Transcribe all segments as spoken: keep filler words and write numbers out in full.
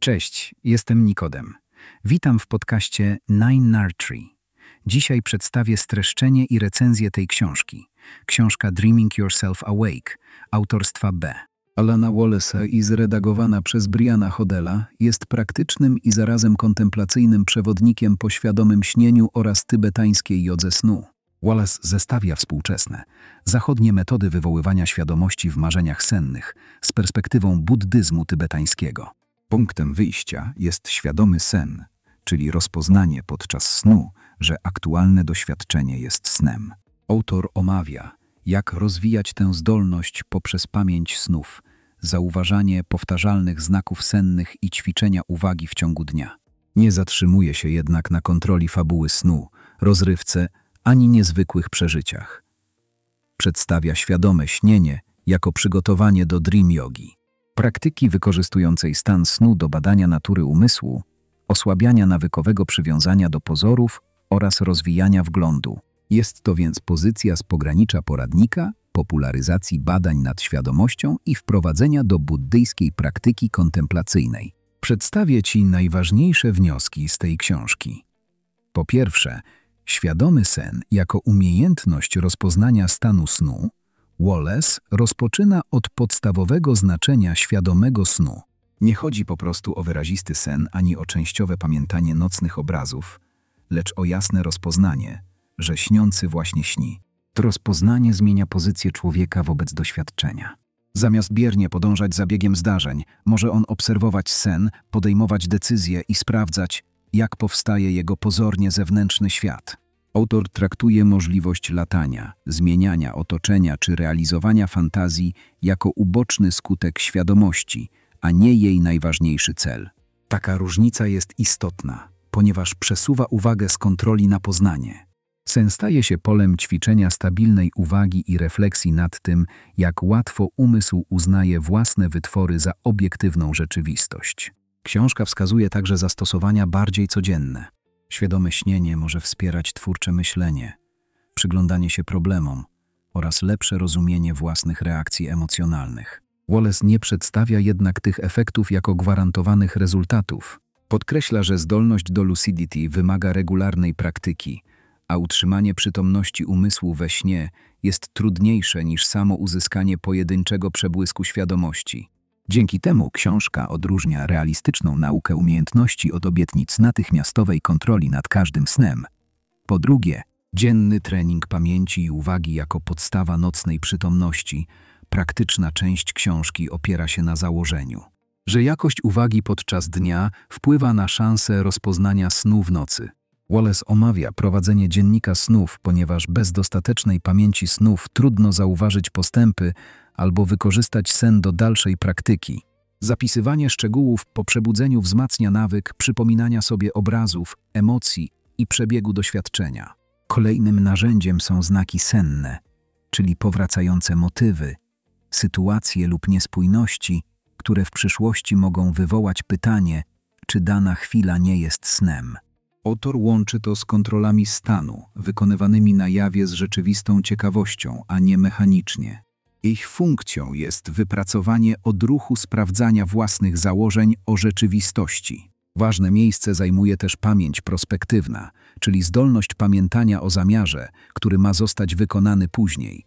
Cześć, jestem Nikodem. Witam w podcaście Nine Nurtree. Dzisiaj przedstawię streszczenie i recenzję tej książki. Książka Dreaming Yourself Awake, autorstwa B. Alana Wallace'a i zredagowana przez Briana Hodela, jest praktycznym i zarazem kontemplacyjnym przewodnikiem po świadomym śnieniu oraz tybetańskiej jodze snu. Wallace zestawia współczesne, zachodnie metody wywoływania świadomości w marzeniach sennych z perspektywą buddyzmu tybetańskiego. Punktem wyjścia jest świadomy sen, czyli rozpoznanie podczas snu, że aktualne doświadczenie jest snem. Autor omawia, jak rozwijać tę zdolność poprzez pamięć snów, zauważanie powtarzalnych znaków sennych i ćwiczenia uwagi w ciągu dnia. Nie zatrzymuje się jednak na kontroli fabuły snu, rozrywce ani niezwykłych przeżyciach. Przedstawia świadome śnienie jako przygotowanie do dream yogi, praktyki wykorzystującej stan snu do badania natury umysłu, osłabiania nawykowego przywiązania do pozorów oraz rozwijania wglądu. Jest to więc pozycja z pogranicza poradnika, popularyzacji badań nad świadomością i wprowadzenia do buddyjskiej praktyki kontemplacyjnej. Przedstawię Ci najważniejsze wnioski z tej książki. Po pierwsze, świadomy sen jako umiejętność rozpoznania stanu snu. Wallace rozpoczyna od podstawowego znaczenia świadomego snu. Nie chodzi po prostu o wyrazisty sen ani o częściowe pamiętanie nocnych obrazów, lecz o jasne rozpoznanie, że śniący właśnie śni. To rozpoznanie zmienia pozycję człowieka wobec doświadczenia. Zamiast biernie podążać za biegiem zdarzeń, może on obserwować sen, podejmować decyzje i sprawdzać, jak powstaje jego pozornie zewnętrzny świat. Autor traktuje możliwość latania, zmieniania otoczenia czy realizowania fantazji jako uboczny skutek świadomości, a nie jej najważniejszy cel. Taka różnica jest istotna, ponieważ przesuwa uwagę z kontroli na poznanie. Sen staje się polem ćwiczenia stabilnej uwagi i refleksji nad tym, jak łatwo umysł uznaje własne wytwory za obiektywną rzeczywistość. Książka wskazuje także zastosowania bardziej codzienne. Świadome śnienie może wspierać twórcze myślenie, przyglądanie się problemom oraz lepsze rozumienie własnych reakcji emocjonalnych. Wallace nie przedstawia jednak tych efektów jako gwarantowanych rezultatów. Podkreśla, że zdolność do lucidity wymaga regularnej praktyki, a utrzymanie przytomności umysłu we śnie jest trudniejsze niż samo uzyskanie pojedynczego przebłysku świadomości. Dzięki temu książka odróżnia realistyczną naukę umiejętności od obietnic natychmiastowej kontroli nad każdym snem. Po drugie, dzienny trening pamięci i uwagi jako podstawa nocnej przytomności. Praktyczna część książki opiera się na założeniu, że jakość uwagi podczas dnia wpływa na szansę rozpoznania snu w nocy. Wallace omawia prowadzenie dziennika snów, ponieważ bez dostatecznej pamięci snów trudno zauważyć postępy albo wykorzystać sen do dalszej praktyki. Zapisywanie szczegółów po przebudzeniu wzmacnia nawyk przypominania sobie obrazów, emocji i przebiegu doświadczenia. Kolejnym narzędziem są znaki senne, czyli powracające motywy, sytuacje lub niespójności, które w przyszłości mogą wywołać pytanie, czy dana chwila nie jest snem. Autor łączy to z kontrolami stanu, wykonywanymi na jawie z rzeczywistą ciekawością, a nie mechanicznie. Ich funkcją jest wypracowanie odruchu sprawdzania własnych założeń o rzeczywistości. Ważne miejsce zajmuje też pamięć prospektywna, czyli zdolność pamiętania o zamiarze, który ma zostać wykonany później.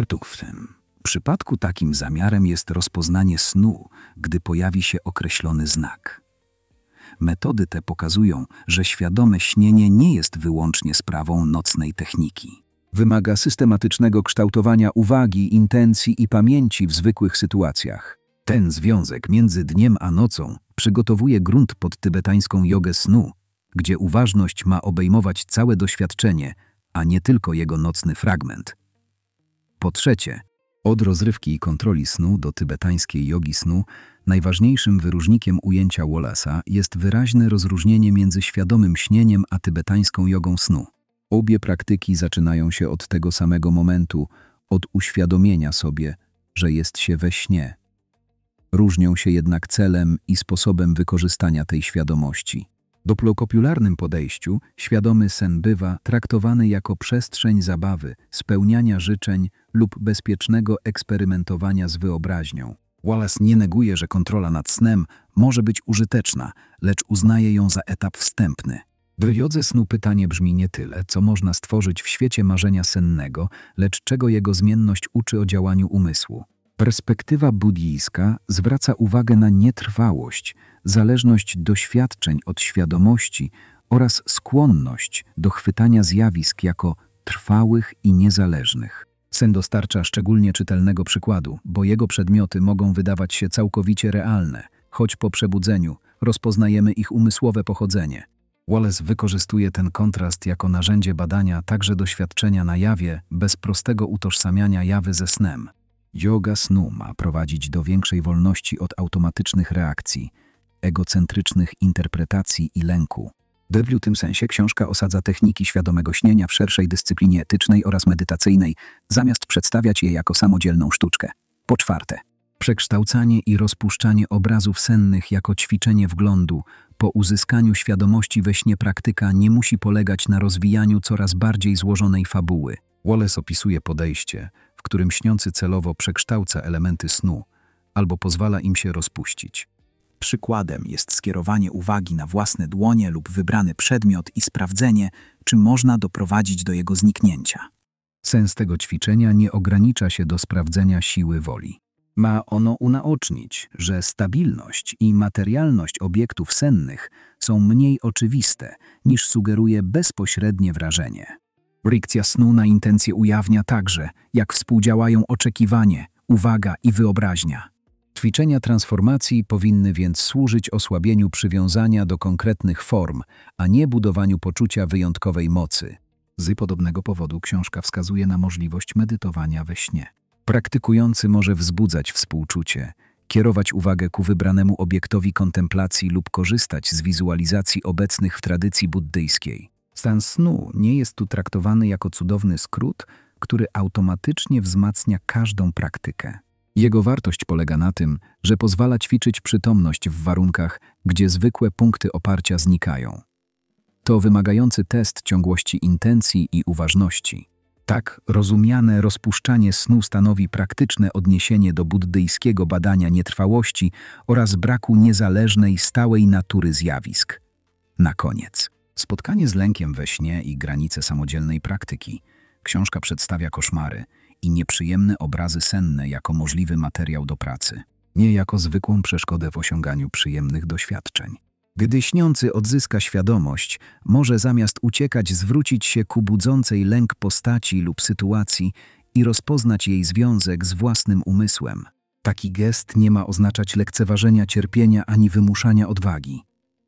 W przypadku takim zamiarem jest rozpoznanie snu, gdy pojawi się określony znak. Metody te pokazują, że świadome śnienie nie jest wyłącznie sprawą nocnej techniki. Wymaga systematycznego kształtowania uwagi, intencji i pamięci w zwykłych sytuacjach. Ten związek między dniem a nocą przygotowuje grunt pod tybetańską jogę snu, gdzie uważność ma obejmować całe doświadczenie, a nie tylko jego nocny fragment. Po trzecie, od rozrywki i kontroli snu do tybetańskiej jogi snu najważniejszym wyróżnikiem ujęcia Wallace'a jest wyraźne rozróżnienie między świadomym śnieniem a tybetańską jogą snu. Obie praktyki zaczynają się od tego samego momentu, od uświadomienia sobie, że jest się we śnie. Różnią się jednak celem i sposobem wykorzystania tej świadomości. W popularnym podejściu świadomy sen bywa traktowany jako przestrzeń zabawy, spełniania życzeń lub bezpiecznego eksperymentowania z wyobraźnią. Wallace nie neguje, że kontrola nad snem może być użyteczna, lecz uznaje ją za etap wstępny. W jodze snu pytanie brzmi nie tyle, co można stworzyć w świecie marzenia sennego, lecz czego jego zmienność uczy o działaniu umysłu. Perspektywa buddyjska zwraca uwagę na nietrwałość, zależność doświadczeń od świadomości oraz skłonność do chwytania zjawisk jako trwałych i niezależnych. Sen dostarcza szczególnie czytelnego przykładu, bo jego przedmioty mogą wydawać się całkowicie realne, choć po przebudzeniu rozpoznajemy ich umysłowe pochodzenie. Wallace wykorzystuje ten kontrast jako narzędzie badania także doświadczenia na jawie bez prostego utożsamiania jawy ze snem. Yoga snu ma prowadzić do większej wolności od automatycznych reakcji, egocentrycznych interpretacji i lęku. W tym sensie książka osadza techniki świadomego śnienia w szerszej dyscyplinie etycznej oraz medytacyjnej, zamiast przedstawiać je jako samodzielną sztuczkę. Po czwarte, przekształcanie i rozpuszczanie obrazów sennych jako ćwiczenie wglądu. Po uzyskaniu świadomości we śnie praktyka nie musi polegać na rozwijaniu coraz bardziej złożonej fabuły. Wallace opisuje podejście, w którym śniący celowo przekształca elementy snu albo pozwala im się rozpuścić. Przykładem jest skierowanie uwagi na własne dłonie lub wybrany przedmiot i sprawdzenie, czy można doprowadzić do jego zniknięcia. Sens tego ćwiczenia nie ogranicza się do sprawdzenia siły woli. Ma ono unaocznić, że stabilność i materialność obiektów sennych są mniej oczywiste, niż sugeruje bezpośrednie wrażenie. Reakcja snu na intencje ujawnia także, jak współdziałają oczekiwanie, uwaga i wyobraźnia. Ćwiczenia transformacji powinny więc służyć osłabieniu przywiązania do konkretnych form, a nie budowaniu poczucia wyjątkowej mocy. Z podobnego powodu książka wskazuje na możliwość medytowania we śnie. Praktykujący może wzbudzać współczucie, kierować uwagę ku wybranemu obiektowi kontemplacji lub korzystać z wizualizacji obecnych w tradycji buddyjskiej. Stan snu nie jest tu traktowany jako cudowny skrót, który automatycznie wzmacnia każdą praktykę. Jego wartość polega na tym, że pozwala ćwiczyć przytomność w warunkach, gdzie zwykłe punkty oparcia znikają. To wymagający test ciągłości intencji i uważności. Tak rozumiane rozpuszczanie snu stanowi praktyczne odniesienie do buddyjskiego badania nietrwałości oraz braku niezależnej, stałej natury zjawisk. Na koniec, spotkanie z lękiem we śnie i granice samodzielnej praktyki. Książka przedstawia koszmary i nieprzyjemne obrazy senne jako możliwy materiał do pracy, nie jako zwykłą przeszkodę w osiąganiu przyjemnych doświadczeń. Gdy śniący odzyska świadomość, może zamiast uciekać zwrócić się ku budzącej lęk postaci lub sytuacji i rozpoznać jej związek z własnym umysłem. Taki gest nie ma oznaczać lekceważenia cierpienia ani wymuszania odwagi.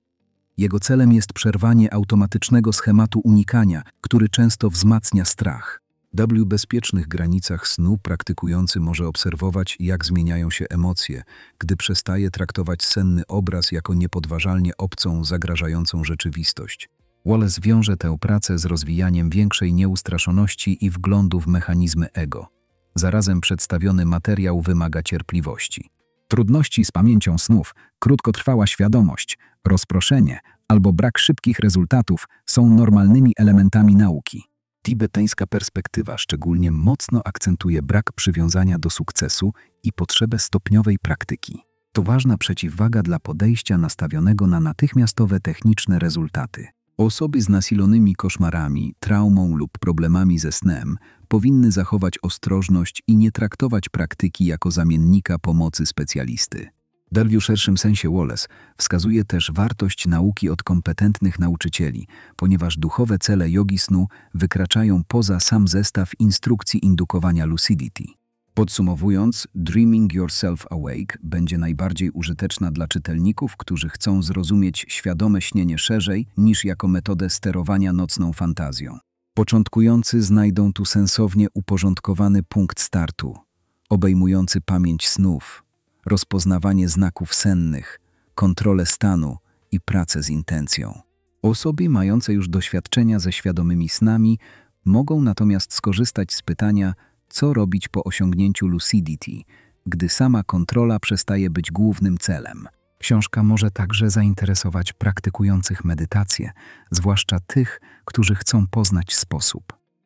Jego celem jest przerwanie automatycznego schematu unikania, który często wzmacnia strach. W bezpiecznych granicach snu praktykujący może obserwować, jak zmieniają się emocje, gdy przestaje traktować senny obraz jako niepodważalnie obcą, zagrażającą rzeczywistość. Wallace wiąże tę pracę z rozwijaniem większej nieustraszoności i wglądu w mechanizmy ego. Zarazem przedstawiony materiał wymaga cierpliwości. Trudności z pamięcią snów, krótkotrwała świadomość, rozproszenie albo brak szybkich rezultatów są normalnymi elementami nauki. Tibetańska perspektywa szczególnie mocno akcentuje brak przywiązania do sukcesu i potrzebę stopniowej praktyki. To ważna przeciwwaga dla podejścia nastawionego na natychmiastowe techniczne rezultaty. Osoby z nasilonymi koszmarami, traumą lub problemami ze snem powinny zachować ostrożność i nie traktować praktyki jako zamiennika pomocy specjalisty. W szerszym sensie Wallace wskazuje też wartość nauki od kompetentnych nauczycieli, ponieważ duchowe cele jogi snu wykraczają poza sam zestaw instrukcji indukowania lucidity. Podsumowując, Dreaming Yourself Awake będzie najbardziej użyteczna dla czytelników, którzy chcą zrozumieć świadome śnienie szerzej niż jako metodę sterowania nocną fantazją. Początkujący znajdą tu sensownie uporządkowany punkt startu, obejmujący pamięć snów, rozpoznawanie znaków sennych, kontrolę stanu i pracę z intencją. Osoby mające już doświadczenia ze świadomymi snami mogą natomiast skorzystać z pytania, co robić po osiągnięciu lucidity, gdy sama kontrola przestaje być głównym celem. Książka może także zainteresować praktykujących medytację, zwłaszcza tych, którzy chcą poznać sposób,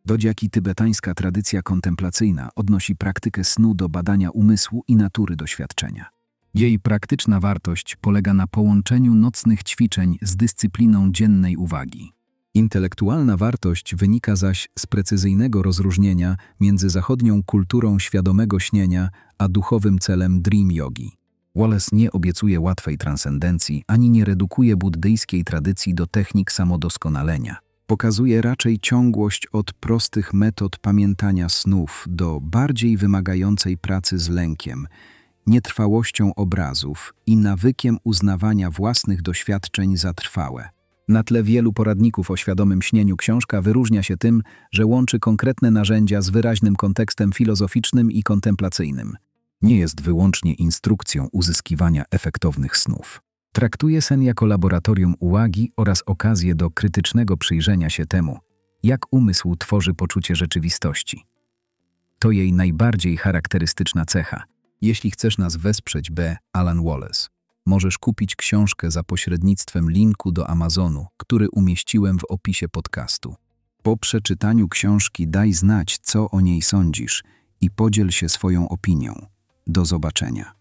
Dodziaki tybetańska tradycja kontemplacyjna odnosi praktykę snu do badania umysłu i natury doświadczenia. Jej praktyczna wartość polega na połączeniu nocnych ćwiczeń z dyscypliną dziennej uwagi. Intelektualna wartość wynika zaś z precyzyjnego rozróżnienia między zachodnią kulturą świadomego śnienia a duchowym celem dream yogi. Wallace nie obiecuje łatwej transcendencji ani nie redukuje buddyjskiej tradycji do technik samodoskonalenia. Pokazuje raczej ciągłość od prostych metod pamiętania snów do bardziej wymagającej pracy z lękiem, nietrwałością obrazów i nawykiem uznawania własnych doświadczeń za trwałe. Na tle wielu poradników o świadomym śnieniu książka wyróżnia się tym, że łączy konkretne narzędzia z wyraźnym kontekstem filozoficznym i kontemplacyjnym. Nie jest wyłącznie instrukcją uzyskiwania efektownych snów. Traktuje sen jako laboratorium uwagi oraz okazję do krytycznego przyjrzenia się temu, jak umysł tworzy poczucie rzeczywistości. To jej najbardziej charakterystyczna cecha. Jeśli chcesz nas wesprzeć, B. Alan Wallace, możesz kupić książkę za pośrednictwem linku do Amazonu, który umieściłem w opisie podcastu. Po przeczytaniu książki daj znać, co o niej sądzisz i podziel się swoją opinią. Do zobaczenia.